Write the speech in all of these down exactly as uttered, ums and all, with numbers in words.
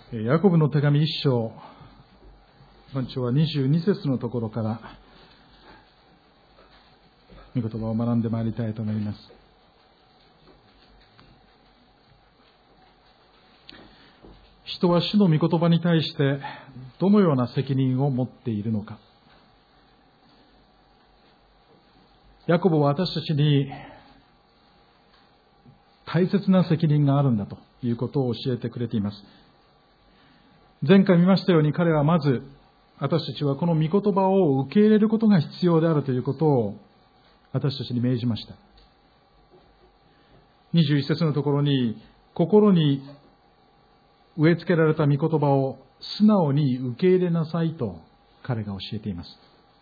ヤコブの手紙一章、本章はにじゅうに節のところから御言葉を学んでまいりたいと思います。人は主の御言葉に対してどのような責任を持っているのか。ヤコブは私たちに大切な責任があるんだということを教えてくれています。前回見ましたように、彼はまず私たちはこの御言葉を受け入れることが必要であるということを私たちに命じました。にじゅういち節のところに、心に植え付けられた御言葉を素直に受け入れなさいと彼が教えています。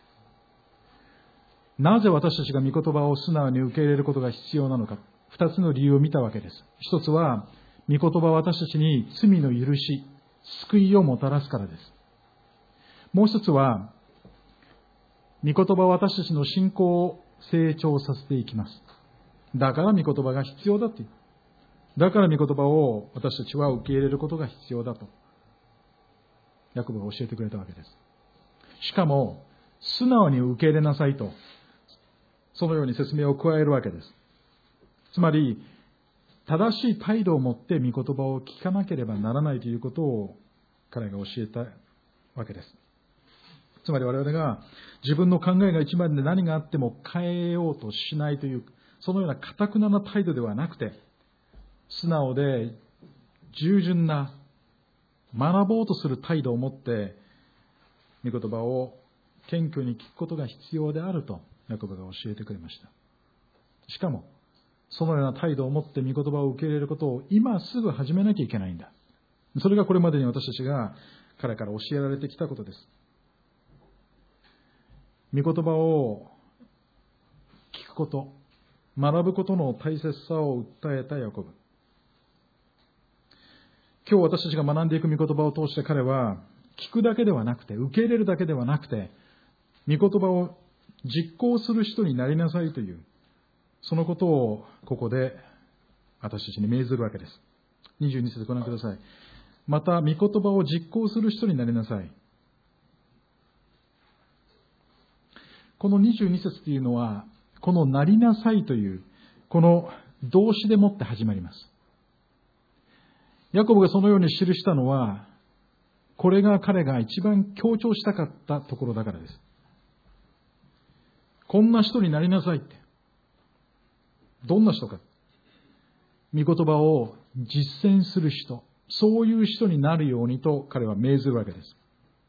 なぜ私たちが御言葉を素直に受け入れることが必要なのか、二つの理由を見たわけです。一つは、御言葉は私たちに罪の許し、救いをもたらすからです。もう一つは、御言葉は私たちの信仰を成長させていきます。だから御言葉が必要だという。だから御言葉を私たちは受け入れることが必要だと、ヤコブが教えてくれたわけです。しかも、素直に受け入れなさいと、そのように説明を加えるわけです。つまり、正しい態度を持って御言葉を聞かなければならないということを彼が教えたわけです。つまり我々が自分の考えが一番で何があっても変えようとしないという、そのような堅くなな態度ではなくて、素直で従順な学ぼうとする態度を持って御言葉を謙虚に聞くことが必要であるとヤコブが教えてくれました。しかもそのような態度を持って御言葉を受け入れることを今すぐ始めなきゃいけないんだ。それがこれまでに私たちが彼から教えられてきたことです。御言葉を聞くこと、学ぶことの大切さを訴えたヤコブ。今日私たちが学んでいく御言葉を通して彼は、聞くだけではなくて、受け入れるだけではなくて、御言葉を実行する人になりなさいという、そのことをここで私たちに命ずるわけです。にじゅうに節ご覧ください。また、御言葉を実行する人になりなさい。このにじゅうに節というのは、このなりなさいという、この動詞でもって始まります。ヤコブがそのように記したのは、これが彼が一番強調したかったところだからです。こんな人になりなさいって。どんな人か。御言葉を実践する人。そういう人になるようにと彼は命ずるわけです。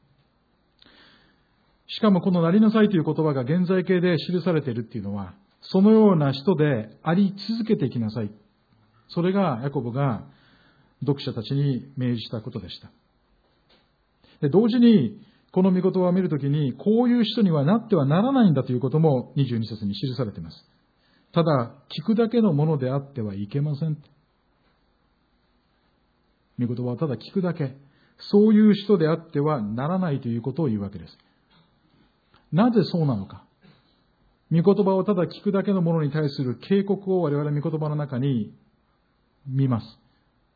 しかもこのなりなさいという言葉が現在形で記されているっていうのは、そのような人であり続けていきなさい。それがヤコブが読者たちに命じたことでした。で、同時にこの御言葉を見るときに、こういう人にはなってはならないんだということもにじゅうに節に記されています。ただ、聞くだけのものであってはいけません。御言葉はただ聞くだけ。そういう人であってはならないということを言うわけです。なぜそうなのか。御言葉をただ聞くだけのものに対する警告を我々御言葉の中に見ます。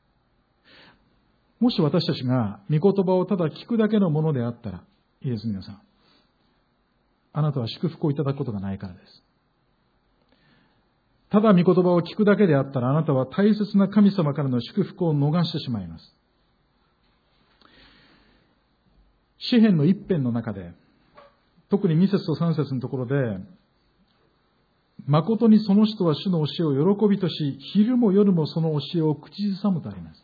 もし私たちが御言葉をただ聞くだけのものであったら、いいです、皆さん。あなたは祝福をいただくことがないからです。ただ御言葉を聞くだけであったら、あなたは大切な神様からの祝福を逃してしまいます。詩編の一編の中で、特にに節とさん節のところで、誠にその人は主の教えを喜びとし、昼も夜もその教えを口ずさむとあります。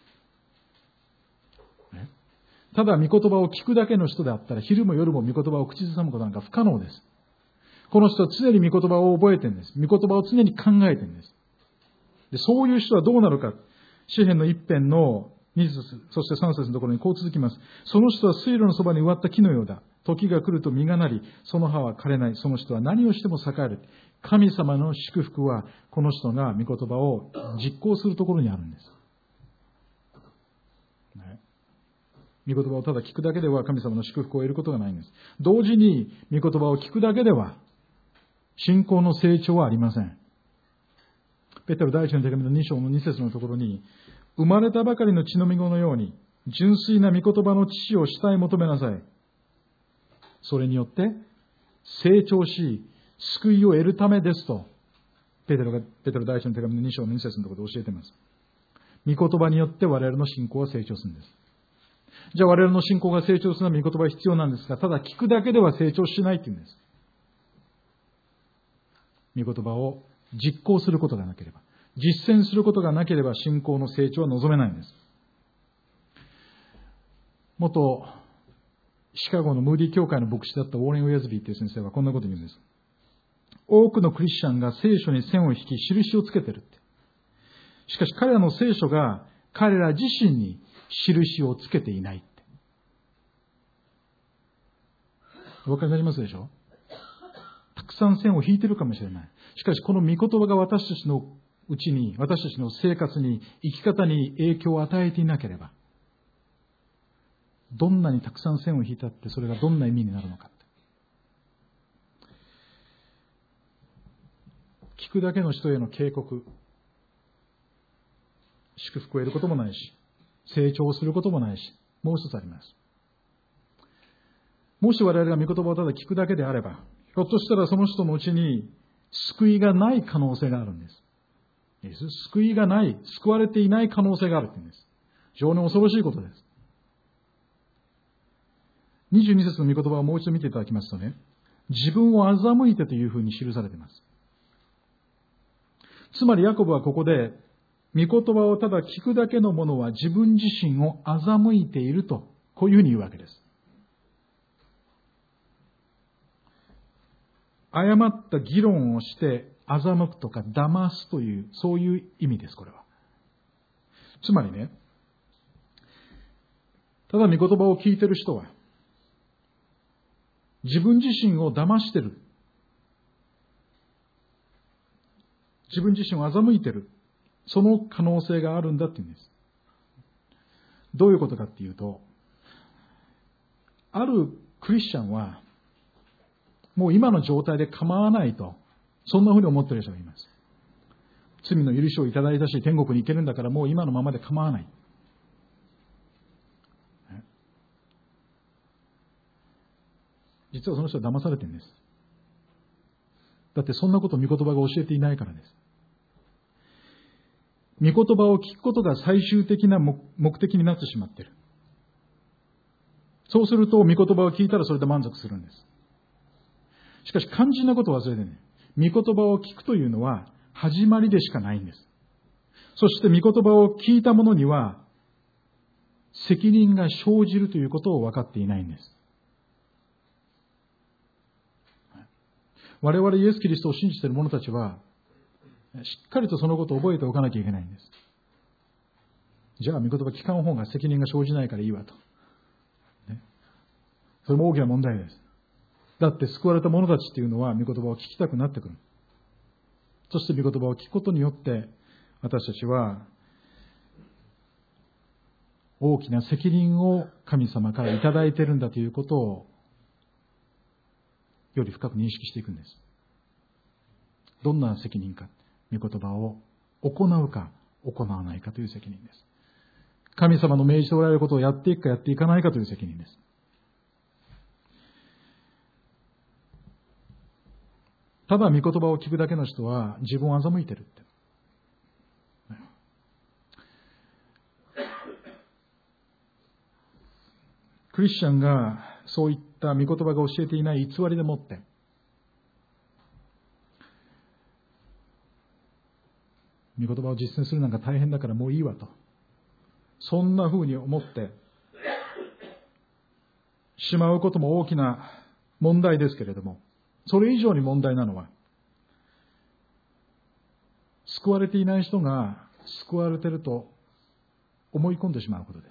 ただ御言葉を聞くだけの人であったら、昼も夜も御言葉を口ずさむことなんか不可能です。この人は常に御言葉を覚えてるんです。御言葉を常に考えてるんです。で、そういう人はどうなるか。詩編の一編のに節、そしてさん節のところにこう続きます。その人は水路のそばに植わった木のようだ。時が来ると実がなり、その葉は枯れない。その人は何をしても栄える。神様の祝福は、この人が御言葉を実行するところにあるんです。ね、御言葉をただ聞くだけでは神様の祝福を得ることがないんです。同時に、御言葉を聞くだけでは、信仰の成長はありません。ペテロ第一の手紙のに章のに節のところに、生まれたばかりの血のみ子のように、 純粋な御言葉の父を慕い求めなさい。それによって成長し、救いを得るためですと、ペテロが、ペテロ第一の手紙のに章のに節のところで教えています。御言葉によって我々の信仰は成長するんです。じゃあ我々の信仰が成長するのは御言葉が必要なんですが、ただ聞くだけでは成長しないというんです。御言葉を実行することがなければ、実践することがなければ信仰の成長は望めないんです。元シカゴのムーディ教会の牧師だったウォーレン・ウェズビーという先生はこんなことを言うんです。多くのクリスチャンが聖書に線を引き、印をつけてるって。しかし彼らの聖書が彼ら自身に印をつけていないって。お分かりになりますでしょ？たくさん線を引いてるかもしれない。しかしこの御言葉が私たちのうちに、私たちの生活に、生き方に影響を与えていなければ、どんなにたくさん線を引いたってそれがどんな意味になるのか。聞くだけの人への警告、祝福を得ることもないし、成長することもないし、もう一つあります。もし我々が御言葉をただ聞くだけであれば、ひょっとしたらその人のうちに救いがない可能性があるんです。救いがない、救われていない可能性があるというんです。非常に恐ろしいことです。にじゅうに節の御言葉をもう一度見ていただきますとね、自分を欺いてというふうに記されています。つまりヤコブはここで、御言葉をただ聞くだけの者は自分自身を欺いていると、こういうふうに言うわけです。誤った議論をして欺くとか騙すという、そういう意味です、これは。つまりね、ただ御言葉を聞いている人は、自分自身を騙している。自分自身を欺いている。その可能性があるんだって言うんです。どういうことかっていうと、あるクリスチャンは、もう今の状態で構わないと、そんなふうに思っている人がいます。罪の許しをいただいたし、天国に行けるんだからもう今のままで構わない。実はその人は騙されてるんです。だってそんなことを御言葉が教えていないからです。御言葉を聞くことが最終的な目的になってしまっている。そうすると御言葉を聞いたらそれで満足するんです。しかし肝心なことを忘れてね、御言葉を聞くというのは始まりでしかないんです。そして御言葉を聞いた者には責任が生じるということを分かっていないんです。我々イエス・キリストを信じている者たちはしっかりとそのことを覚えておかなきゃいけないんです。じゃあ御言葉聞かん方が責任が生じないからいいわと、ね、それも大きな問題です。だって救われた者たちっていうのは御言葉を聞きたくなってくる。そして御言葉を聞くことによって私たちは大きな責任を神様からいただいているんだということをより深く認識していくんです。どんな責任か、御言葉を行うか行わないかという責任です。神様の命じておられることをやっていくかやっていかないかという責任です。ただ御言葉を聞くだけの人は自分を欺いてるって。クリスチャンがそういった御言葉が教えていない偽りでもって御言葉を実践するなんか大変だからもういいわと、そんなふうに思ってしまうことも大きな問題ですけれども、それ以上に問題なのは救われていない人が救われていると思い込んでしまうことです。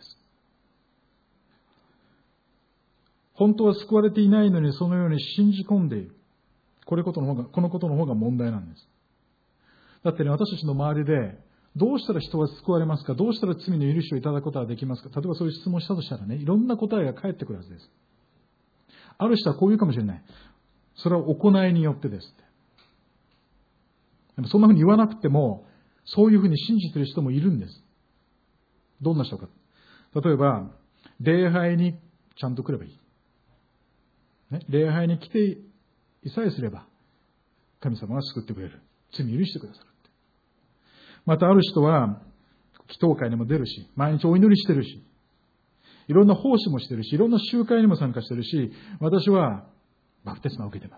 本当は救われていないのにそのように信じ込んでいる。これことの方が、このことの方が問題なんです。だってね、私たちの周りで、どうしたら人は救われますか？どうしたら罪の許しをいただくことができますか？例えばそういう質問をしたとしたらね、いろんな答えが返ってくるはずです。ある人はこう言うかもしれない。それは行いによってですって。でもそんなふうに言わなくても、そういうふうに信じている人もいるんです。どんな人か。 例えば、礼拝にちゃんと来ればいい。ね、礼拝に来ていさえすれば、神様が救ってくれる。罪許してくださる。またある人は、祈祷会にも出るし、毎日お祈りしてるし、いろんな奉仕もしてるし、いろんな集会にも参加してるし、私はバプテスマを受けてます。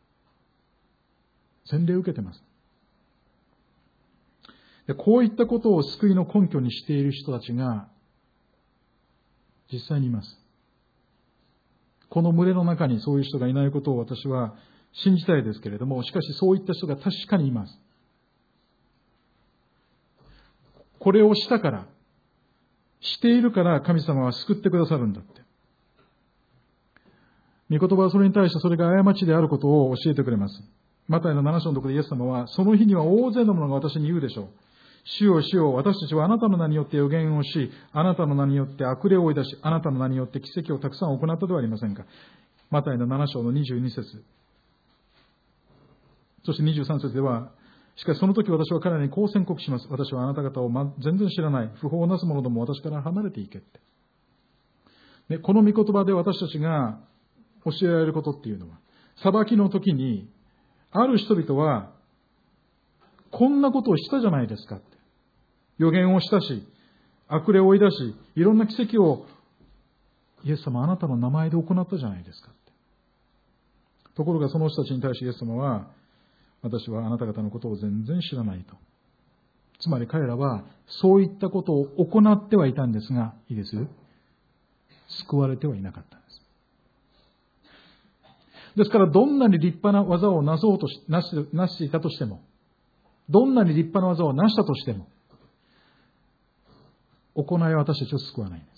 洗礼を受けてます。で、こういったことを救いの根拠にしている人たちが、実際にいます。この群れの中にそういう人がいないことを私は信じたいですけれども、しかしそういった人が確かにいます。これをしたから、しているから神様は救ってくださるんだって。御言葉はそれに対してそれが過ちであることを教えてくれます。マタイのなな章のところでイエス様は、その日には大勢の者が私に言うでしょう。主よ主よ、私たちはあなたの名によって予言をし、あなたの名によって悪霊を追い出し、あなたの名によって奇跡をたくさん行ったではありませんか。マタイのなな章のにじゅうに節。そしてにじゅうさん節では、しかしその時私は彼らにこう宣告します。私はあなた方を全然知らない。不法をなす者ども私から離れていけって。で、この御言葉で私たちが教えられることっていうのは、裁きの時に、ある人々は、こんなことをしたじゃないですかって。予言をしたし、悪霊を追い出し、いろんな奇跡を、イエス様あなたの名前で行ったじゃないですかって。ところがその人たちに対してイエス様は、私はあなた方のことを全然知らないと。つまり彼らはそういったことを行ってはいたんですが、いいですよ。救われてはいなかったんです。ですからどんなに立派な技をなそうとし、なし、なしていたとしても、どんなに立派な技をなしたとしても、行いは私たちを救わないんです。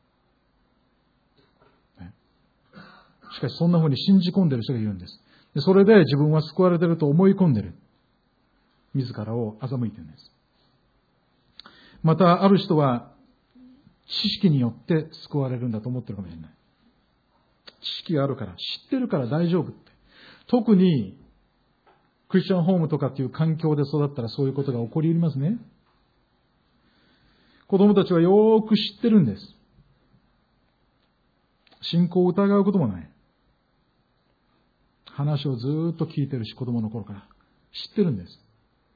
ね、しかしそんなふうに信じ込んでいる人がいるんです。でそれで自分は救われていると思い込んでいる。自らを欺いているんです。また、ある人は、知識によって救われるんだと思っているかもしれない。知識があるから、知ってるから大丈夫って。特に、クリスチャンホームとかっていう環境で育ったらそういうことが起こり得ますね。子供たちはよーく知ってるんです。信仰を疑うこともない。話をずーっと聞いてるし、子供の頃から知ってるんです。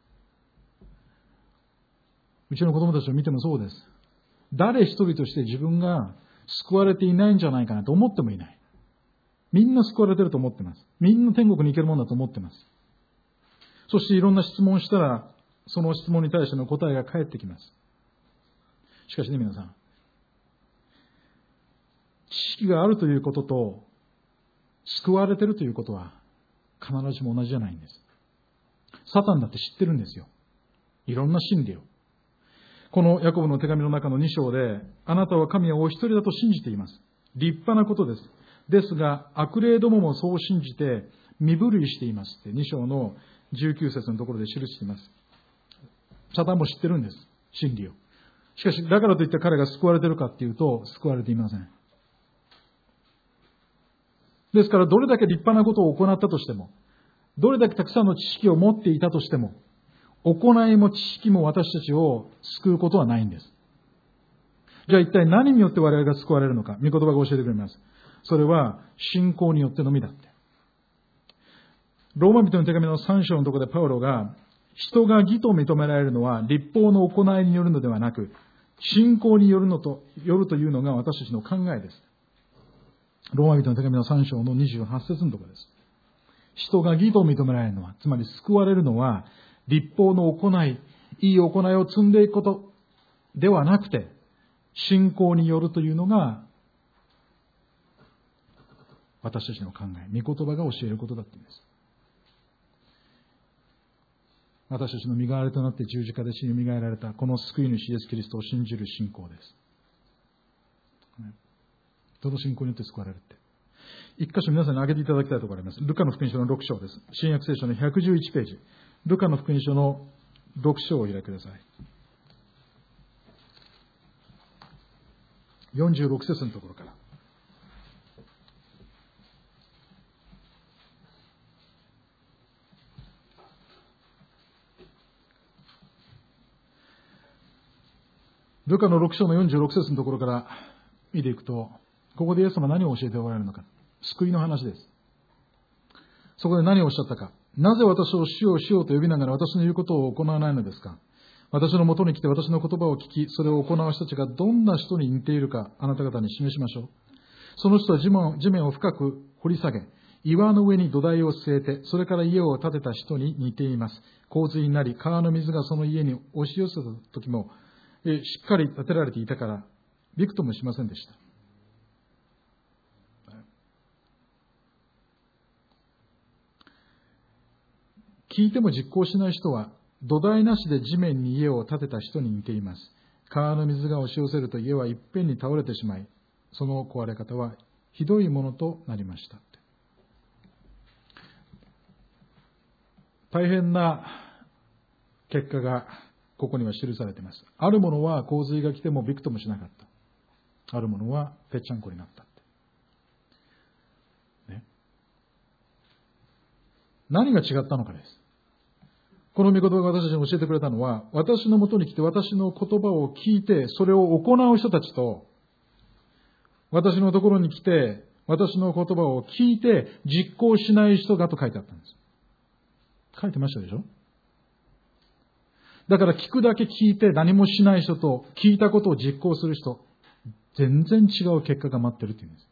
うちの子供たちを見てもそうです。誰一人として自分が救われていないんじゃないかなと思ってもいない。みんな救われてると思ってます。みんな天国に行けるもんだと思ってます。そしていろんな質問をしたら、その質問に対しての答えが返ってきます。しかしね、皆さん。知識があるということと、救われているということは必ずしも同じじゃないんです。サタンだって知ってるんですよ。いろんな真理を。このヤコブの手紙の中のに章で、あなたは神はお一人だと信じています。立派なことです。ですが、悪霊どももそう信じて身震いしていますって、に章のじゅうきゅう節のところで記しています。サタンも知ってるんです。真理を。しかし、だからといって彼が救われているかっていうと、救われていません。ですから、どれだけ立派なことを行ったとしても、どれだけたくさんの知識を持っていたとしても、行いも知識も私たちを救うことはないんです。じゃあ一体何によって我々が救われるのか、御言葉が教えてくれます。それは信仰によってのみだって。ローマ人の手紙のさん章のところでパウロが、人が義と認められるのは律法の行いによるのではなく、信仰によるのと、よるというのが私たちの考えです。ローマ人の手紙のさん章のにじゅうはち節のところです。人が義と認められるのは、つまり救われるのは、律法の行い、いい行いを積んでいくことではなくて、信仰によるというのが、私たちの考え、御言葉が教えることだっていうんです。私たちの身代わりとなって十字架で死に身代えられた、この救い主イエスキリストを信じる信仰です。その信仰によって救われるって。一箇所皆さんに挙げていただきたいところがあります。ルカの福音書のろく章です。新約聖書のひゃくじゅういちページ。ルカの福音書のろく章をお開きください。よんじゅうろく節のところから。ルルカのろく章のよんじゅうろく節のところから見ていくと、ここでイエス様は何を教えておられるのか。救いの話です。そこで何をおっしゃったか。なぜ私を主よ主よと呼びながら私の言うことを行わないのですか。私のもとに来て私の言葉を聞き、それを行う人たちがどんな人に似ているか、あなた方に示しましょう。その人は地面地面を深く掘り下げ、岩の上に土台を据えて、それから家を建てた人に似ています。洪水になり、川の水がその家に押し寄せた時も、えしっかり建てられていたから、びくともしませんでした。聞いても実行しない人は、土台なしで地面に家を建てた人に似ています。川の水が押し寄せると家はいっぺんに倒れてしまい、その壊れ方はひどいものとなりました。大変な結果がここには記されています。あるものは洪水が来てもびくともしなかった。あるものはぺっちゃんこになったって、ね。何が違ったのかです。この御言葉が私たちに教えてくれたのは、私のもとに来て私の言葉を聞いてそれを行う人たちと、私のところに来て私の言葉を聞いて実行しない人がと書いてあったんです。書いてましたでしょ。だから聞くだけ聞いて何もしない人と聞いたことを実行する人、全然違う結果が待ってるっていうんです。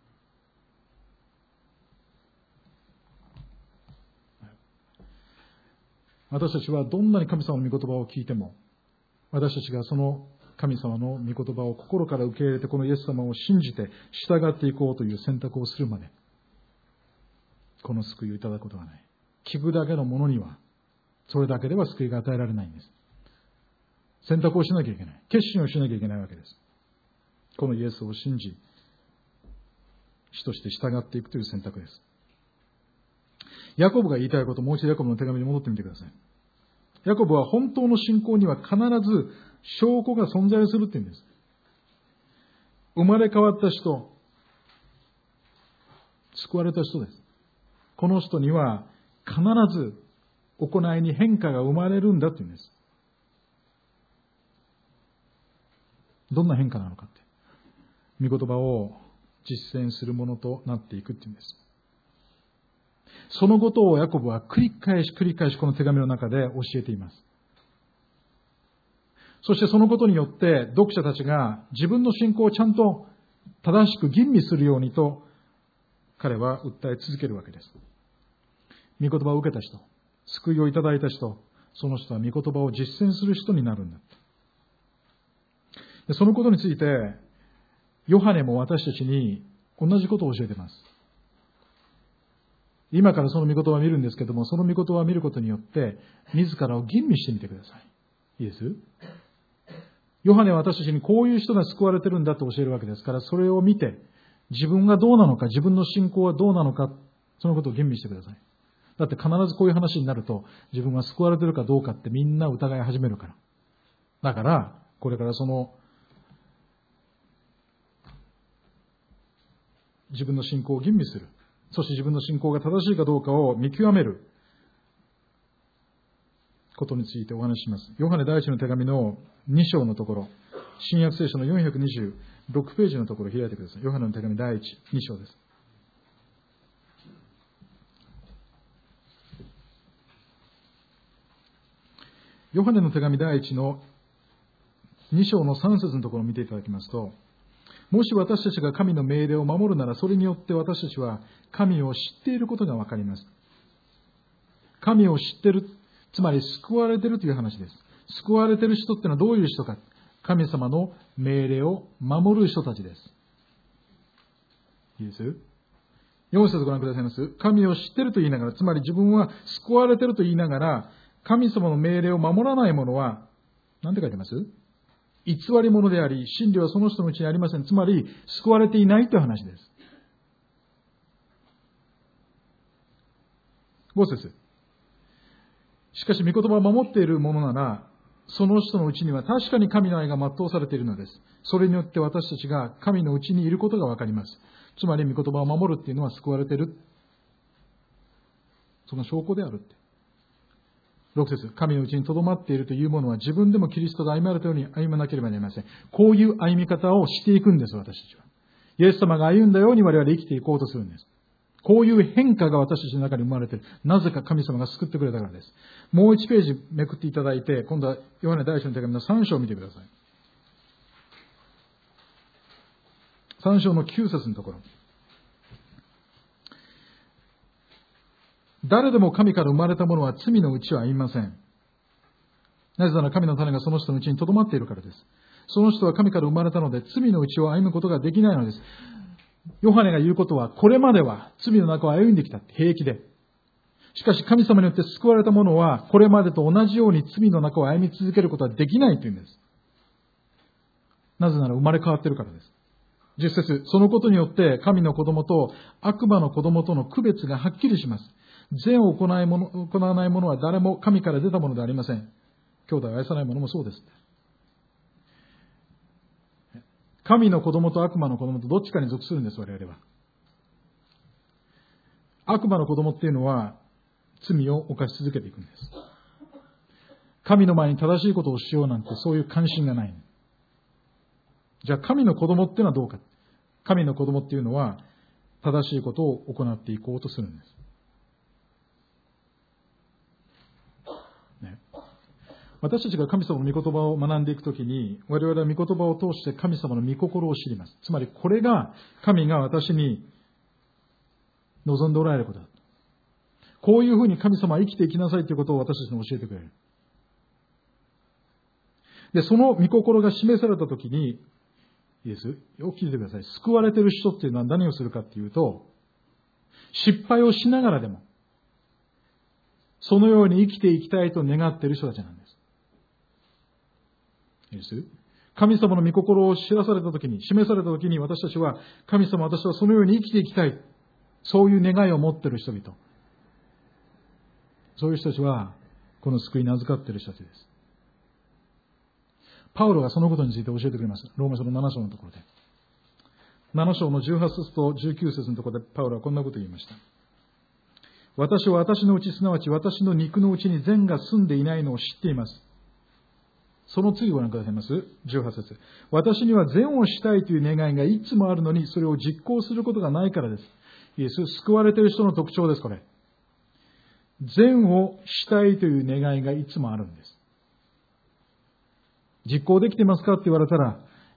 私たちはどんなに神様の御言葉を聞いても、私たちがその神様の御言葉を心から受け入れて、このイエス様を信じて従っていこうという選択をするまで、この救いをいただくことがない。聞くだけのものには、それだけでは救いが与えられないんです。選択をしなきゃいけない。決心をしなきゃいけないわけです。このイエスを信じ、主として従っていくという選択です。ヤコブが言いたいこと、もう一度ヤコブの手紙に戻ってみてください。ヤコブは本当の信仰には必ず証拠が存在するって言うんです。生まれ変わった人、救われた人です。この人には必ず行いに変化が生まれるんだって言うんです。どんな変化なのかって。御言葉を実践するものとなっていくって言うんです。そのことをヤコブは繰り返し繰り返しこの手紙の中で教えています。そしてそのことによって読者たちが自分の信仰をちゃんと正しく吟味するようにと彼は訴え続けるわけです。御言葉を受けた人、救いをいただいた人、その人は御言葉を実践する人になるんだ。そのことについてヨハネも私たちに同じことを教えています。今からその御言葉を見るんですけども、その御言葉を見ることによって自らを吟味してみてください。いいです？ヨハネは私たちにこういう人が救われてるんだと教えるわけですから、それを見て自分がどうなのか、自分の信仰はどうなのか、そのことを吟味してください。だって必ずこういう話になると、自分が救われてるかどうかってみんな疑い始めるから。だからこれからその自分の信仰を吟味する、そして自分の信仰が正しいかどうかを見極めることについてお話しします。ヨハネ第一の手紙のに章のところ、新約聖書のよんひゃくにじゅうろくページのところを開いてください。ヨハネの手紙第一、に章です。ヨハネの手紙第一のに章のさん節のところを見ていただきますと、もし私たちが神の命令を守るなら、それによって私たちは神を知っていることがわかります。神を知っている、つまり救われているという話です。救われている人ってのはどういう人か。神様の命令を守る人たちです。いいです？よん節ご覧くださいます。神を知っていると言いながら、つまり自分は救われていると言いながら、神様の命令を守らない者は、何て書いてます？偽り者であり、真理はその人のうちにありません。つまり、救われていないという話です。ご節。しかし、御言葉を守っている者なら、その人のうちには確かに神の愛が全うされているのです。それによって私たちが神のうちにいることがわかります。つまり、御言葉を守るっていうのは救われている。その証拠であるって。 ろく節、神のうちに留まっているというものは自分でもキリストが歩まれたように歩まなければなりません。こういう歩み方をしていくんです、私たちは。イエス様が歩んだように我々生きていこうとするんです。こういう変化が私たちの中に生まれている。なぜか神様が救ってくれたからです。もういちページめくっていただいて、今度はヨハネ第一の手紙のさん章を見てください。さん章のきゅう節のところ。誰でも神から生まれたものは罪のうちは歩みません。なぜなら神の種がその人のうちに留まっているからです。その人は神から生まれたので罪のうちを歩むことができないのです。ヨハネが言うことは、これまでは罪の中を歩んできた。平気で。しかし神様によって救われた者は、これまでと同じように罪の中を歩み続けることはできないというんです。なぜなら生まれ変わっているからです。じゅっ節、そのことによって神の子供と悪魔の子供との区別がはっきりします。善を行いもの行わない者は誰も神から出たものではありません。兄弟を愛さない者もそうです。神の子供と悪魔の子供とどっちかに属するんです、我々は。悪魔の子供っていうのは罪を犯し続けていくんです。神の前に正しいことをしようなんてそういう関心がない。じゃあ神の子供っていうのはどうか。神の子供っていうのは正しいことを行っていこうとするんです。ね、私たちが神様の御言葉を学んでいくときに、我々は御言葉を通して神様の御心を知ります。つまりこれが神が私に望んでおられることだ。こういうふうに神様は生きていきなさいということを私たちに教えてくれる。で、その御心が示されたときに、いいですよく聞いてください。救われている人っていうのは何をするかっていうと、失敗をしながらでも、そのように生きていきたいと願っている人たちなんです。いいです神様の御心を知らされたときに、示されたときに私たちは、神様私はそのように生きていきたい。そういう願いを持っている人々。そういう人たちは、この救いに預かっている人たちです。パウロがそのことについて教えてくれます。ローマ書のなな章のところで。なな章のじゅうはち節とじゅうきゅう節のところでパウロはこんなことを言いました。私は私のうち、すなわち私の肉のうちに善が住んでいないのを知っています。その次ご覧くださいます。じゅうはち節。私には善をしたいという願いがいつもあるのに、それを実行することがないからです。イエス、救われている人の特徴です、これ。善をしたいという願いがいつもあるんです。実行できてますかって言われたら、いや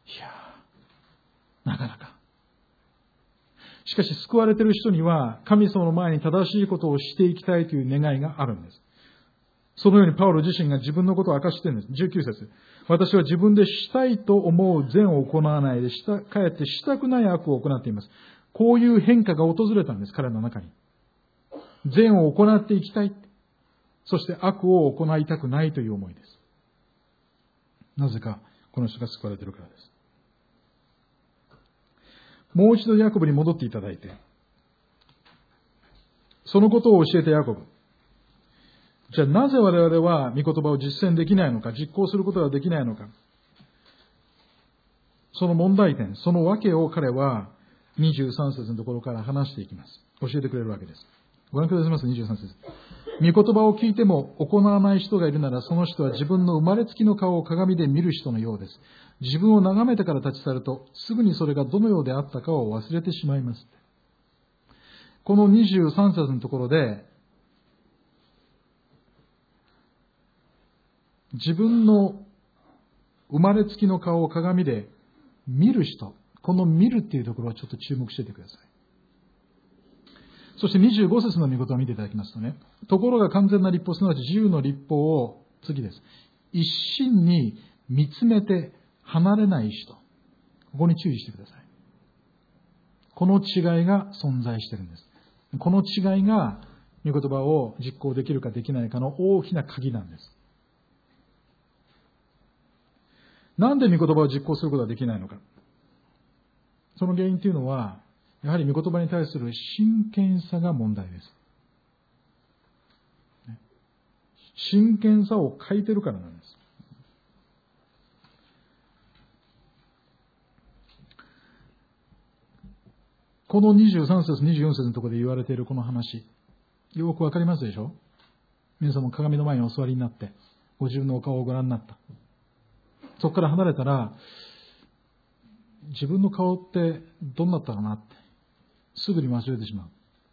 ー、なかなか。しかし救われている人には、神様の前に正しいことをしていきたいという願いがあるんです。そのようにパウロ自身が自分のことを明かしているんです。じゅうきゅう節。私は自分でしたいと思う善を行わないで、したかえってしたくない悪を行っています。こういう変化が訪れたんです、彼の中に。善を行っていきたい。そして悪を行いたくないという思いです。なぜか、この人が救われているからです。もう一度ヤコブに戻っていただいて、そのことを教えてヤコブ。じゃあなぜ我々は御言葉を実践できないのか、実行することができないのか。その問題点、その訳を彼はにじゅうさん節のところから話していきます。教えてくれるわけです。ご覧くださいます、にじゅうさん節。御言葉を聞いても行わない人がいるなら、その人は自分の生まれつきの顔を鏡で見る人のようです。自分を眺めてから立ち去ると、すぐにそれがどのようであったかを忘れてしまいます。このにじゅうさん節のところで、自分の生まれつきの顔を鏡で見る人、この見るっていうところをちょっと注目していてください。そしてにじゅうご節の御言葉を見ていただきますとね、ところが完全な律法、すなわち自由の律法を、次です。一心に見つめて離れない人。ここに注意してください。この違いが存在しているんです。この違いが御言葉を実行できるかできないかの大きな鍵なんです。なんで御言葉を実行することができないのか。その原因というのは、やはり御言葉に対する真剣さが問題です。真剣さを欠いてるからなんです。このにじゅうさん節、にじゅうよん節のところで言われているこの話、よくわかりますでしょ？ 皆さんも鏡の前にお座りになって、ご自分のお顔をご覧になった。そこから離れたら、自分の顔ってどんなだったかなって、すぐに忘れてしまう。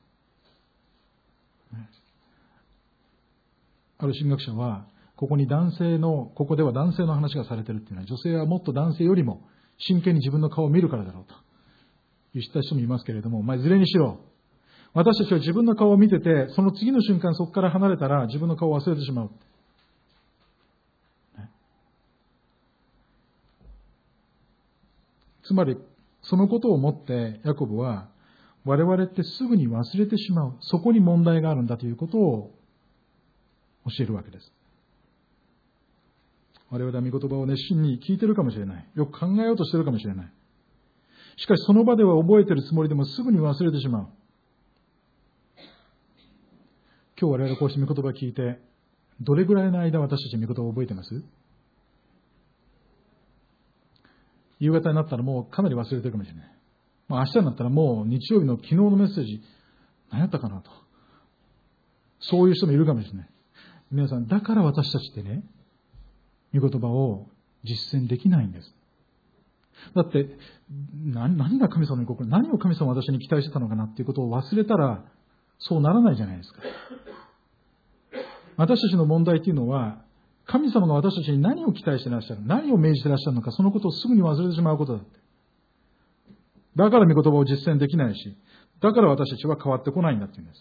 ある神学者は、ここに男性の、ここでは男性の話がされているっていうのは、女性はもっと男性よりも真剣に自分の顔を見るからだろうと言った人もいますけれども、まあ、いずれにしろ、私たちは自分の顔を見てて、その次の瞬間そこから離れたら自分の顔を忘れてしまう。つまり、そのことをもってヤコブは、我々ってすぐに忘れてしまう。そこに問題があるんだということを教えるわけです。我々は御言葉を熱心に聞いているかもしれない。よく考えようとしているかもしれない。しかしその場では覚えているつもりでもすぐに忘れてしまう。今日我々こうして御言葉を聞いて、どれぐらいの間私たち御言葉を覚えてます？夕方になったらもうかなり忘れてるかもしれない。まあ、明日になったらもう日曜日の昨日のメッセージ、何やったかなと。そういう人もいるかもしれない。皆さん、だから私たちってね、御言葉を実践できないんです。だって、何, 何が神様の心、何を神様は私に期待してたのかなっていうことを忘れたら、そうならないじゃないですか。私たちの問題っていうのは、神様が私たちに何を期待していらっしゃる、何を命じていらっしゃるのか、そのことをすぐに忘れてしまうことだって。だから御言葉を実践できないし、だから私たちは変わってこないんだって言うんです。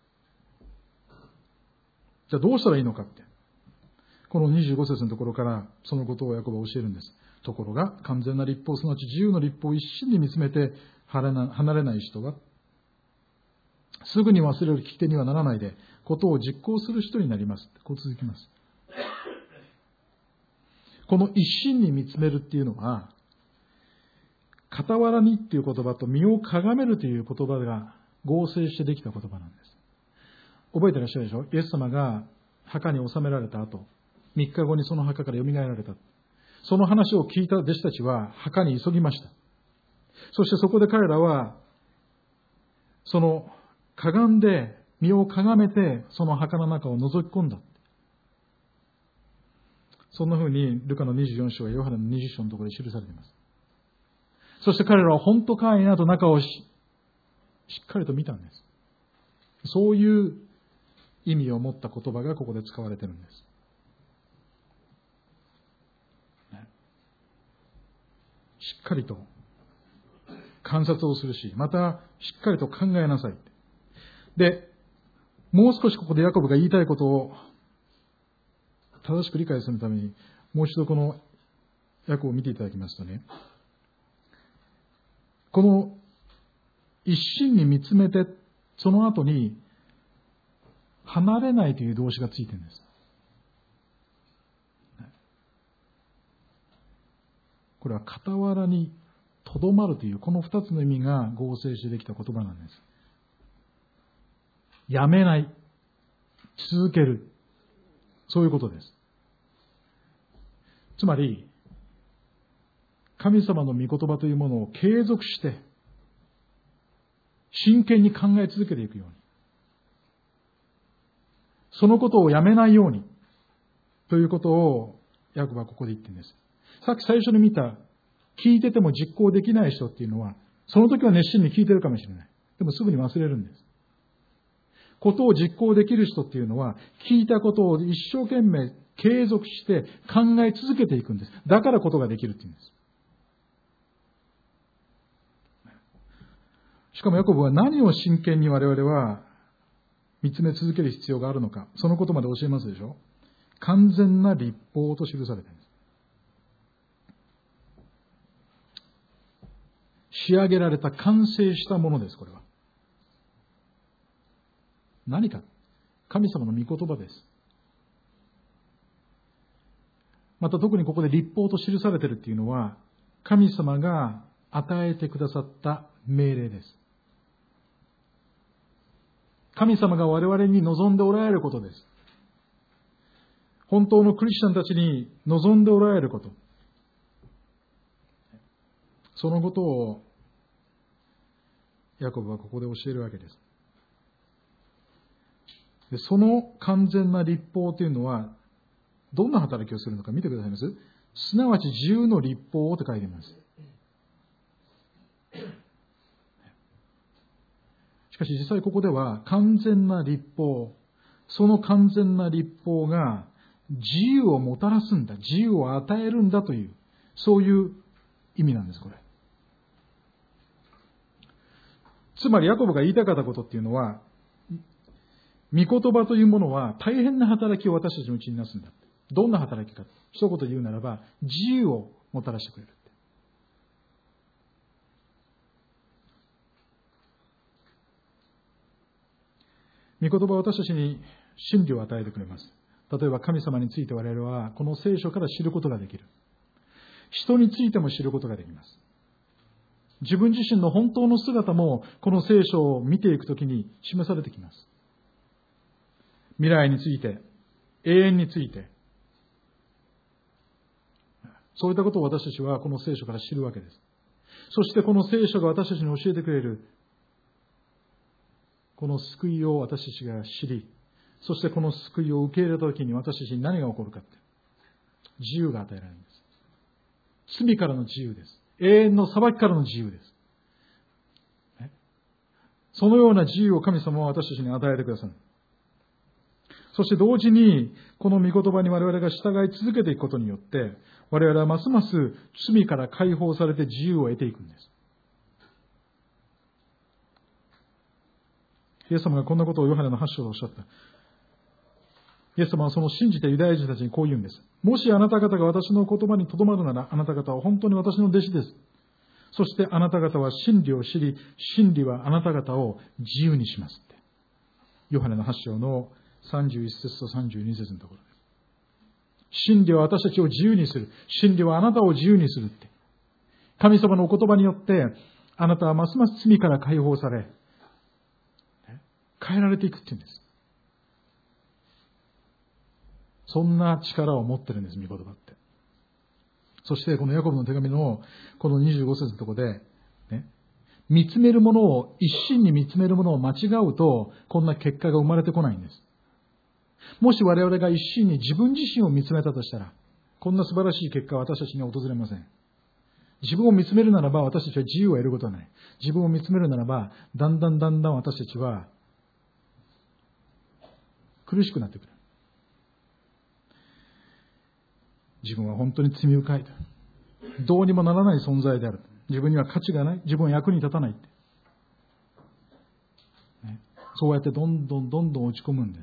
じゃあどうしたらいいのかって。このにじゅうご節のところからそのことをヤコブは教えるんです。ところが、完全な律法、すなわち自由の律法を一心に見つめて離れない人は、すぐに忘れる聞き手にはならないで、ことを実行する人になります。こう続きます。この一心に見つめるっていうのは、傍らにっていう言葉と身をかがめるという言葉が合成してできた言葉なんです。覚えてらっしゃるでしょ？イエス様が墓に納められた後、みっかごにその墓から蘇られた。その話を聞いた弟子たちは墓に急ぎました。そしてそこで彼らは、そのかがんで身をかがめてその墓の中を覗き込んだ。そんな風にルカのにじゅうよん章やヨハネのにじゅう章のところで記されています。そして彼らは本当かいなと中をししっかりと見たんです。そういう意味を持った言葉がここで使われているんです。しっかりと観察をするし、またしっかりと考えなさい。で、もう少しここでヤコブが言いたいことを正しく理解するために、もう一度このヤコブを見ていただきますとね、この一心に見つめて、その後に離れないという動詞がついているんです。これは傍らにとどまるというこの二つの意味が合成してできた言葉なんです。やめない、続ける、そういうことです。つまり神様の御言葉というものを継続して真剣に考え続けていくように、そのことをやめないようにということをヤコブはここで言ってるんです。さっき最初に見た聞いてても実行できない人っていうのは、その時は熱心に聞いてるかもしれない。でもすぐに忘れるんです。ことを実行できる人っていうのは、聞いたことを一生懸命継続して考え続けていくんです。だからことができるっていうんです。しかもヤコブは何を真剣に我々は見つめ続ける必要があるのか、そのことまで教えますでしょ。完全な律法と記されているんです。仕上げられた完成したものです。これは何か、神様の御言葉です。また特にここで律法と記されているっていうのは、神様が与えてくださった命令です。神様が我々に望んでおられることです。本当のクリスチャンたちに望んでおられること。そのことをヤコブはここで教えるわけです。 でその完全な律法というのは、どんな働きをするのか見てくださいます？すなわち自由の律法と書いています。しかし実際ここでは完全な律法、その完全な律法が自由をもたらすんだ、自由を与えるんだという、そういう意味なんです、これ。つまりヤコブが言いたかったことっていうのは、御言葉というものは大変な働きを私たちのうちになすんだ。どんな働きか。一言言うならば、自由をもたらしてくれる。御言葉は私たちに真理を与えてくれます。例えば神様について我々はこの聖書から知ることができる。人についても知ることができます。自分自身の本当の姿もこの聖書を見ていくときに示されてきます。未来について、永遠について、そういったことを私たちはこの聖書から知るわけです。そしてこの聖書が私たちに教えてくれるこの救いを私たちが知り、そしてこの救いを受け入れたときに私たちに何が起こるかって、自由が与えられるんです。罪からの自由です。永遠の裁きからの自由です。そのような自由を神様は私たちに与えてくださる。そして同時にこの御言葉に我々が従い続けていくことによって、我々はますます罪から解放されて自由を得ていくんです。イエス様がこんなことをヨハネのはち章でおっしゃった。イエス様はその信じてユダヤ人たちにこう言うんです。もしあなた方が私の言葉にとどまるなら、あなた方は本当に私の弟子です。そしてあなた方は真理を知り、真理はあなた方を自由にしますって。ヨハネのはち章のさんじゅういち節とさんじゅうに節のところです。真理は私たちを自由にする。真理はあなたを自由にするって。神様のお言葉によって、あなたはますます罪から解放され、変えられていくっていうんです。そんな力を持ってるんです、御言葉って。そしてこのヤコブの手紙のこのにじゅうご節のところで、ね、見つめるものを、一心に見つめるものを間違うと、こんな結果が生まれてこないんです。もし我々が一心に自分自身を見つめたとしたら、こんな素晴らしい結果は私たちには訪れません。自分を見つめるならば私たちは自由を得ることはない。自分を見つめるならば、だんだんだんだん私たちは苦しくなってくる。自分は本当に罪深いと。どうにもならない存在である。自分には価値がない。自分は役に立たない。ね、そうやってどんどんどんどん落ち込むんです。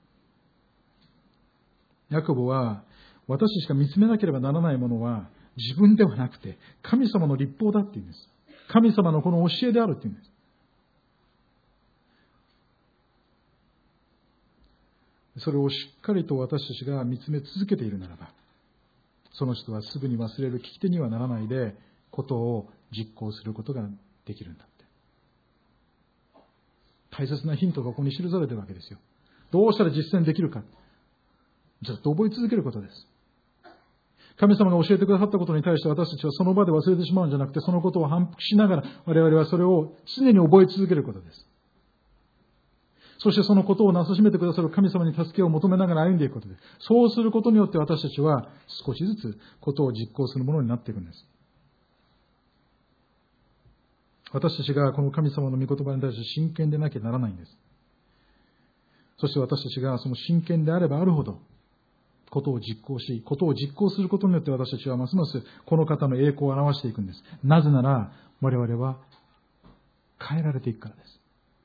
ヤコブは、私しか見つめなければならないものは自分ではなくて神様の律法だって言うんです。神様のこの教えであるって言うんです。それをしっかりと私たちが見つめ続けているならば、その人はすぐに忘れる聞き手にはならないで、ことを実行することができるんだって。大切なヒントがここに記されているわけですよ。どうしたら実践できるか。ずっと覚え続けることです。神様が教えてくださったことに対して私たちはその場で忘れてしまうんじゃなくて、そのことを反復しながら我々はそれを常に覚え続けることです。そしてそのことをなさしめてくださる神様に助けを求めながら歩んでいくことです。そうすることによって私たちは少しずつことを実行するものになっていくんです。私たちがこの神様の御言葉に対して真剣でなきゃならないんです。そして私たちがその真剣であればあるほど、ことを実行し、ことを実行することによって私たちはますますこの方の栄光を表していくんです。なぜなら我々は変えられていくからです。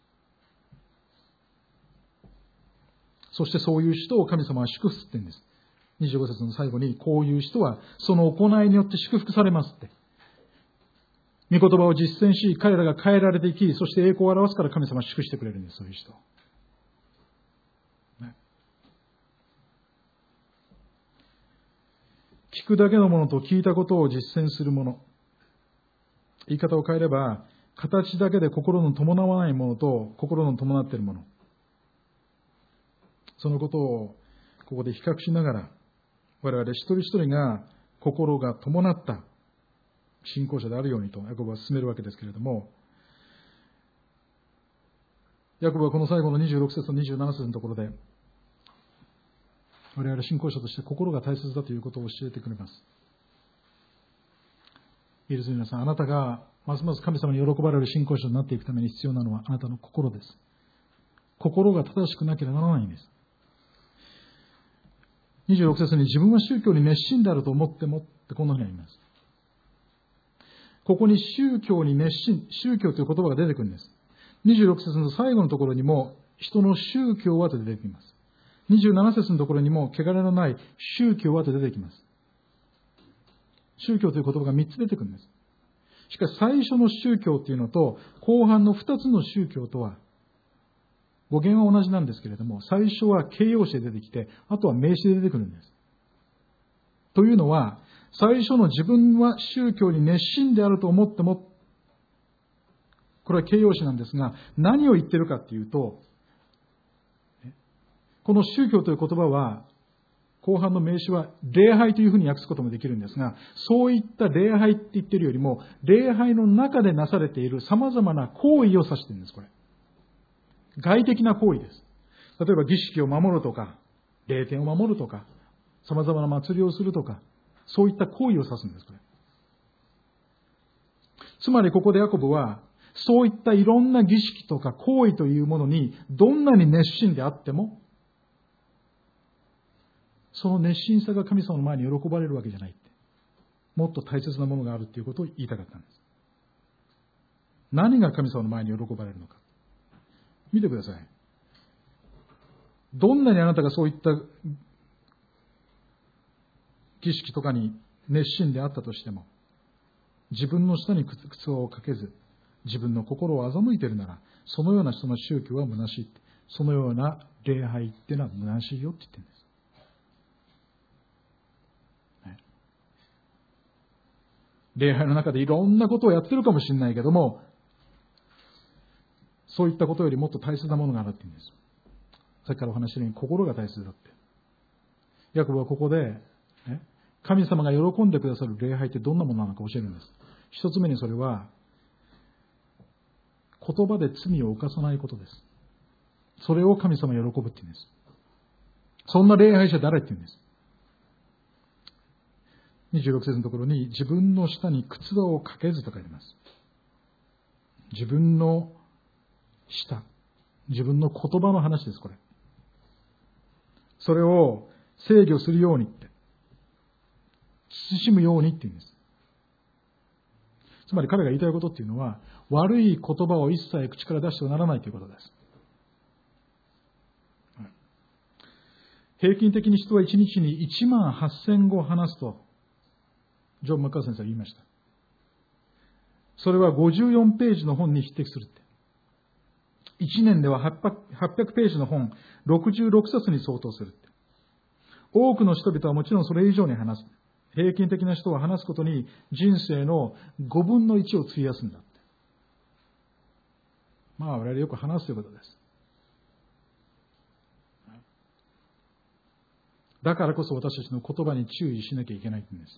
そしてそういう人を神様は祝福すって言うんです。にじゅうご節の最後に、こういう人はその行いによって祝福されますって。御言葉を実践し、彼らが変えられていき、そして栄光を表すから神様は祝福してくれるんです、そういう人。ね、聞くだけのものと聞いたことを実践するもの。言い方を変えれば、形だけで心の伴わないものと心の伴っているもの。そのことをここで比較しながら、我々一人一人が心が伴った信仰者であるようにとヤコブは進めるわけですけれども、 ヤコブはこの最後のにじゅうろく節とにじゅうなな節のところで、我々信仰者として心が大切だということを教えてくれます。いいですね、皆さん。あなたがますます神様に喜ばれる信仰者になっていくために必要なのはあなたの心です。心が正しくなければならないんです。にじゅうろく節に自分は宗教に熱心であると思ってもってこんなふうにあります。ここに宗教に熱心、宗教という言葉が出てくるんです。にじゅうろく節の最後のところにも人の宗教はと出てきます。にじゅうなな節のところにも汚れのない宗教はと出てきます。宗教という言葉がみっつ出てくるんです。しかし最初の宗教というのと後半のふたつの宗教とは語源は同じなんですけれども、最初は形容詞で出てきて、あとは名詞で出てくるんです。というのは、最初の自分は宗教に熱心であると思っても、これは形容詞なんですが、何を言っているかというと、この宗教という言葉は、後半の名詞は礼拝というふうに訳すこともできるんですが、そういった礼拝って言っているよりも、礼拝の中でなされている様々な行為を指しているんです、これ。外的な行為です。例えば儀式を守るとか、礼典を守るとか、様々な祭りをするとか、そういった行為を指すんです、これ。つまりここでヤコブは、そういったいろんな儀式とか行為というものに、どんなに熱心であっても、その熱心さが神様の前に喜ばれるわけじゃないって。もっと大切なものがあるということを言いたかったんです。何が神様の前に喜ばれるのか。見てください。どんなにあなたがそういった儀式とかに熱心であったとしても、自分の下に靴をかけず、自分の心を欺いているなら、そのような人の宗教は虚しい。そのような礼拝っていうのは虚しいよって言ってるんです。ね、礼拝の中でいろんなことをやってるかもしれないけども、そういったことよりもっと大切なものがあるって言うんです。さっきからお話したように心が大切だって。ヤコブはここで、ね、神様が喜んでくださる礼拝ってどんなものなのか教えるんです。一つ目にそれは、言葉で罪を犯さないことです。それを神様が喜ぶって言うんです。そんな礼拝者誰って言うんです。にじゅうろく節のところに、自分の下に靴をかけずと書いてます。自分の下。自分の言葉の話です、これ。それを制御するようにって。慎むようにって言うんです。つまり彼が言いたいことっていうのは、悪い言葉を一切口から出してはならないということです。平均的に人はいちにちにいちまんはっせんご話すと、ジョン・マッカー先生は言いました。それはごじゅうよんページの本に匹敵するって。いちねんでははっぴゃくページの本、ろくじゅうろくさつに相当するって。多くの人々はもちろんそれ以上に話す。平均的な人は話すことに人生のごぶんのいちを費やすんだって。まあ我々よく話すということです。だからこそ私たちの言葉に注意しなきゃいけないんです。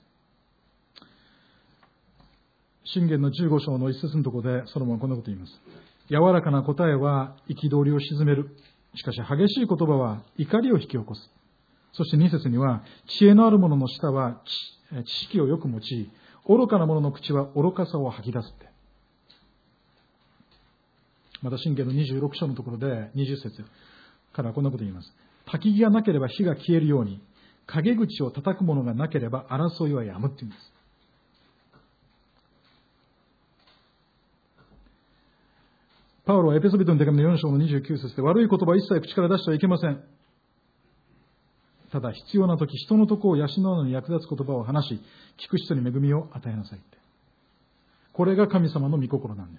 箴言のじゅうご章の一節のところでソロモンはこんなことを言います。柔らかな答えは憤りを沈める。しかし激しい言葉は怒りを引き起こす。そして二節には、知恵のある者の舌は知識をよく用い、愚かな者の口は愚かさを吐き出すって。また箴言のにじゅうろく章のところでにじゅう節からこんなことを言います。焚き木がなければ火が消えるように、陰口を叩く者がなければ争いはやむって言うんです。パウロはエペソビトの手紙のよん章のにじゅうきゅう節で、悪い言葉は一切口から出してはいけません。ただ必要な時、人のとこを養うのに役立つ言葉を話し、聞く人に恵みを与えなさいって。これが神様の御心なんです。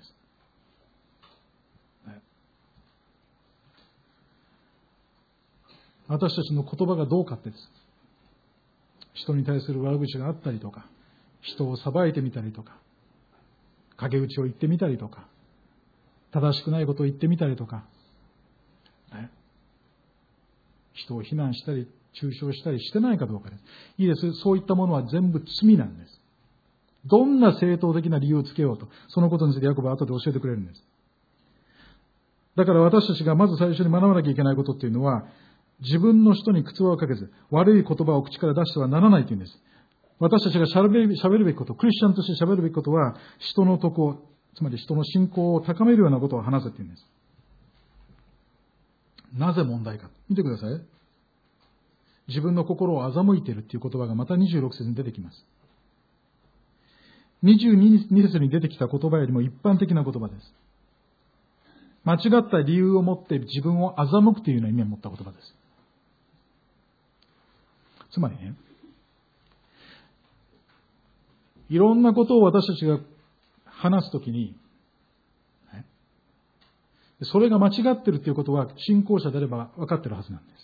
私たちの言葉がどうかってです。人に対する悪口があったりとか、人を裁いてみたりとか、陰口を言ってみたりとか、正しくないことを言ってみたりとか、ね、人を非難したり、中傷したりしてないかどうかです。いいです。そういったものは全部罪なんです。どんな正当的な理由をつけようと、そのことについてヤコブは後で教えてくれるんです。 だから私たちがまず最初に学ばなきゃいけないことっていうのは、自分の人に靴輪をかけず、悪い言葉を口から出してはならないというんです。私たちが喋る、喋るべきこと、クリスチャンとして喋るべきことは、人の徳、つまり人の信仰を高めるようなことを話せっていうんです。なぜ問題か。見てください。自分の心を欺いているっていう言葉がまたにじゅうろく節に出てきます。にじゅうに節に出てきた言葉よりも一般的な言葉です。間違った理由を持って自分を欺くというような意味を持った言葉です。つまりね、いろんなことを私たちが話すときに、それが間違っているということは信仰者であれば分かっているはずなんです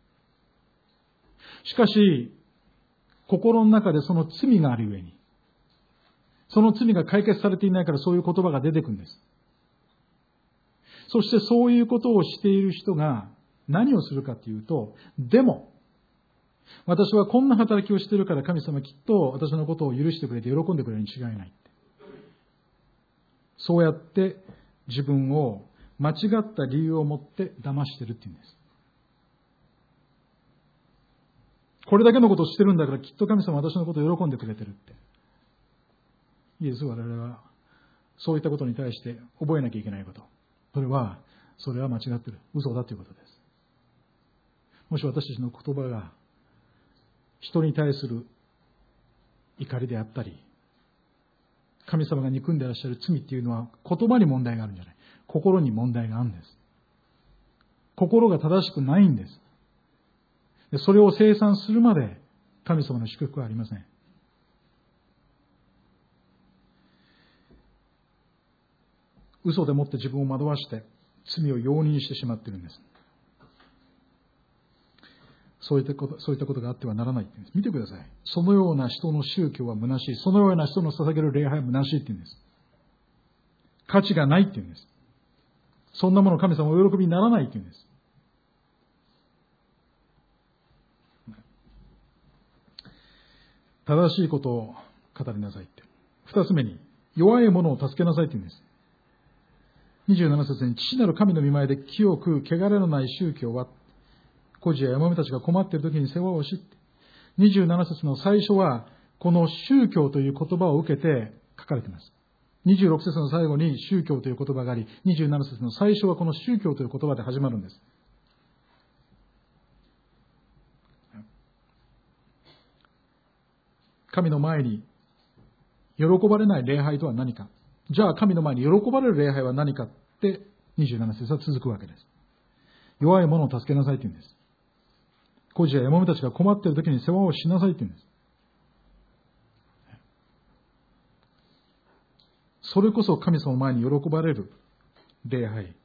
。しかし、心の中でその罪があるゆえに、その罪が解決されていないからそういう言葉が出てくるんです。そしてそういうことをしている人が何をするかというと、でも、私はこんな働きをしているから神様きっと私のことを許してくれて喜んでくれるに違いない。そうやって自分を間違った理由を持って騙しているっていうんです。これだけのことをしてるんだからきっと神様は私のことを喜んでくれてるって。いいです、我々は。そういったことに対して覚えなきゃいけないこと。それは、それは間違ってる。嘘だということです。もし私たちの言葉が人に対する怒りであったり、神様が憎んでいらっしゃる罪っていうのは言葉に問題があるんじゃない。心に問題があるんです。心が正しくないんです。でそれを清算するまで神様の祝福はありません。嘘でもって自分を惑わして罪を容認してしまっているんです。そういったこと、そういったことがあってはならないって言うんです。見てください。そのような人の宗教は虚しい。そのような人の捧げる礼拝は虚しいって言うんです。価値がないって言うんです。そんなもの神様お喜びにならないって言うんです。正しいことを語りなさいって。二つ目に、弱い者を助けなさいって言うんです。にじゅうなな節に、父なる神の御前で清く汚れのない宗教は、孤児や山々たちが困っている時に世話をし、にじゅうなな節の最初は、この宗教という言葉を受けて書かれています。にじゅうろく節の最後に宗教という言葉があり、にじゅうなな節の最初はこの宗教という言葉で始まるんです。神の前に喜ばれない礼拝とは何か。じゃあ神の前に喜ばれる礼拝は何かってにじゅうなな節は続くわけです。弱い者を助けなさいと言うんです。孤児や山々たちが困っている時に世話をしなさいと言うんです。それこそ神様の前に喜ばれる礼拝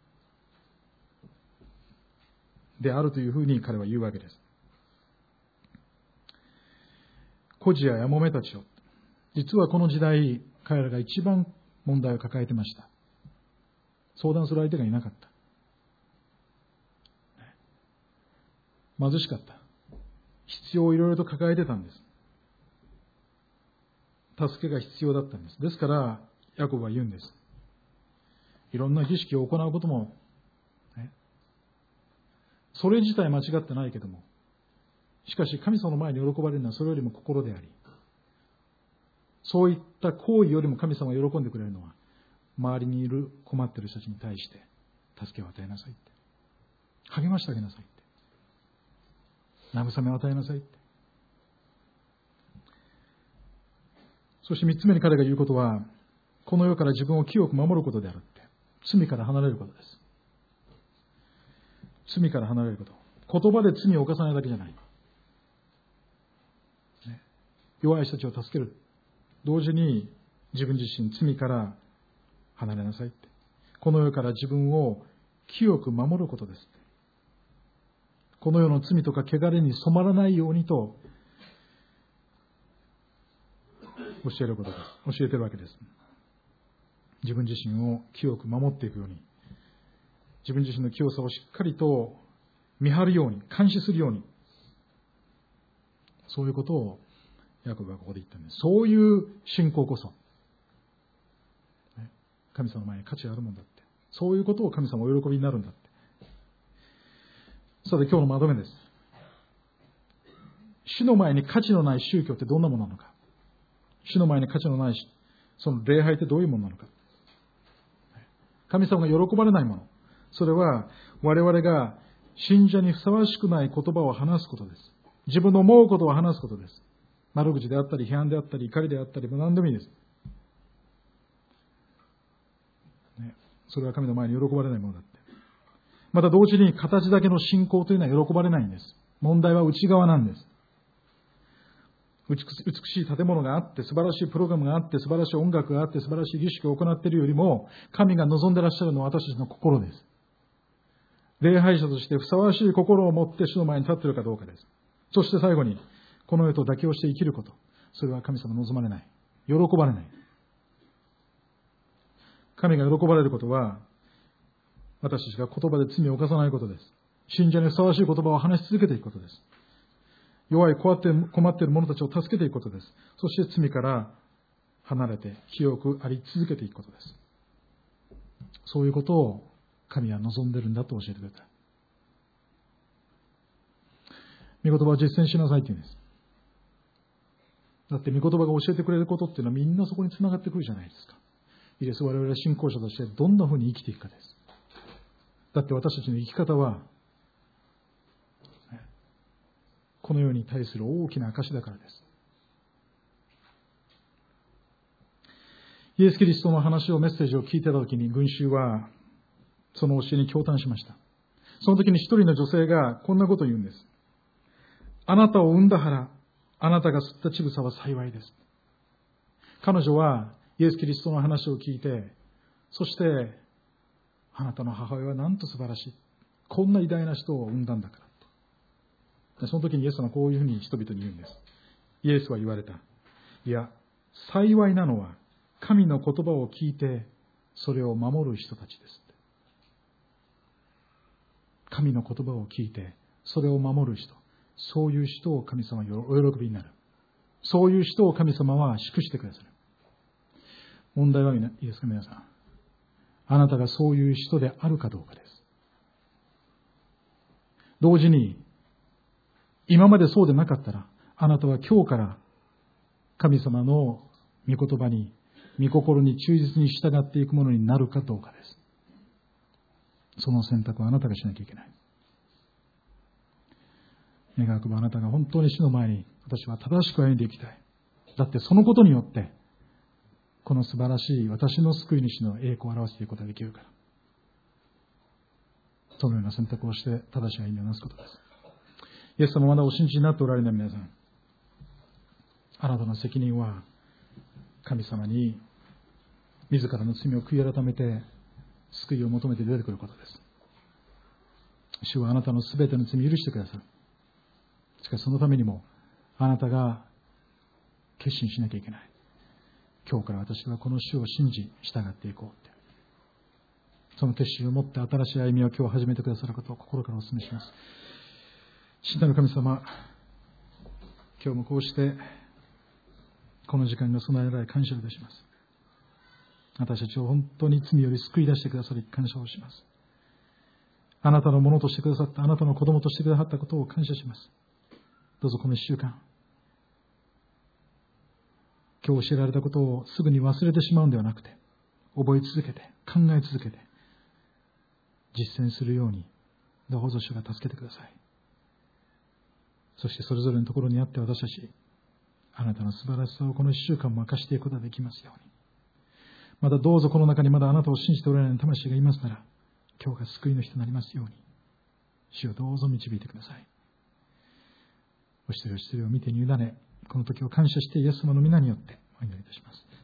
であるというふうに彼は言うわけです。孤児ややもめたちを、実はこの時代彼らが一番問題を抱えていました。相談する相手がいなかった。貧しかった。必要をいろいろと抱えてたんです。助けが必要だったんです。ですからヤコブは言うんです。いろんな儀式を行うことも、ね、それ自体間違ってないけども、しかし神様の前に喜ばれるのはそれよりも心であり、そういった行為よりも神様が喜んでくれるのは、周りにいる困っている人たちに対して助けを与えなさいって、励ましてあげなさいって、慰めを与えなさいって。そして三つ目に彼が言うことは、この世から自分を清く守ることであるって。罪から離れることです。罪から離れること。言葉で罪を犯さないだけじゃない。ね、弱い人たちを助ける。同時に自分自身罪から離れなさいって。この世から自分を清く守ることです。この世の罪とか汚れに染まらないようにと教えることです。教えてるわけです。自分自身を清く守っていくように、自分自身の清さをしっかりと見張るように、監視するように、そういうことをヤコブがここで言ったんです。そういう信仰こそ神様の前に価値あるもんだって。 そういうことを神様お喜びになるんだって。さて今日のまとめです。主の前に価値のない宗教ってどんなものなのか。主の前に価値のないその礼拝ってどういうものなのか。神様が喜ばれないもの。それは我々が信者にふさわしくない言葉を話すことです。自分の思うことを話すことです。悪口であったり、批判であったり、怒りであったり、何でもいいです。ね、それは神の前に喜ばれないものだって。また同時に形だけの信仰というのは喜ばれないんです。問題は内側なんです。美しい建物があって、素晴らしいプログラムがあって、素晴らしい音楽があって、素晴らしい儀式を行っているよりも、神が望んでいらっしゃるのは私たちの心です。礼拝者としてふさわしい心を持って主の前に立っているかどうかです。そして最後に、この世と妥協して生きること。それは神様望まれない。喜ばれない。神が喜ばれることは、私たちが言葉で罪を犯さないことです。信者にふさわしい言葉を話し続けていくことです。弱い困っている者たちを助けていくことです。そして罪から離れて清くあり続けていくことです。そういうことを神は望んでいるんだと教えてくれた。御言葉を実践しなさいというんです。だって御言葉が教えてくれることっていうのはみんなそこに繋がってくるじゃないですか。いいです。我々は信仰者としてどんなふうに生きていくかです。だって私たちの生き方はこの世に対する大きな証だからです。イエス・キリストの話をメッセージを聞いてたときに群衆はその教えに驚嘆しました。その時に一人の女性がこんなことを言うんです。あなたを産んだ腹、あなたが吸った乳房は幸いです。彼女はイエス・キリストの話を聞いて、そしてあなたの母親はなんと素晴らしい。こんな偉大な人を産んだんだから。その時にイエスはこういうふうに人々に言うんです。イエスは言われた。いや、幸いなのは神の言葉を聞いてそれを守る人たちです。神の言葉を聞いてそれを守る人。そういう人を神様はお喜びになる。そういう人を神様は祝してくださる。問題はいいですか皆さん。あなたがそういう人であるかどうかです。同時に今までそうでなかったら、あなたは今日から神様の御言葉に、御心に忠実に従っていくものになるかどうかです。その選択はあなたがしなきゃいけない。願わくばあなたが本当に主の前に、私は正しく歩んでいきたい。だってそのことによって、この素晴らしい私の救い主の栄光を表していくことができるから。そのような選択をして正しい歩みをなすことです。イエス様まだお信じになっておられない皆さん。あなたの責任は神様に自らの罪を悔い改めて救いを求めて出てくることです。主はあなたのすべての罪を許してくださる。しかしそのためにもあなたが決心しなきゃいけない。今日から私はこの主を信じ従っていこうって。その決心を持って新しい歩みを今日始めてくださることを心からお勧めします。父なる神様、今日もこうしてこの時間が備えられ感謝をいたします。私たちを本当に罪より救い出してくださり感謝をします。あなたのものとしてくださった、あなたの子供としてくださったことを感謝します。どうぞこの一週間、今日教えられたことをすぐに忘れてしまうんではなくて、覚え続けて、考え続けて、実践するように、どうぞ主が助けてください。そしてそれぞれのところにあって私たち、あなたの素晴らしさをこの一週間も明かしていくことができますように。またどうぞこの中にまだあなたを信じておられない魂がいますなら、今日が救いの日となりますように、主をどうぞ導いてください。お一人お一人を見てに委ね、この時を感謝してイエス様の皆によってお祈りいたします。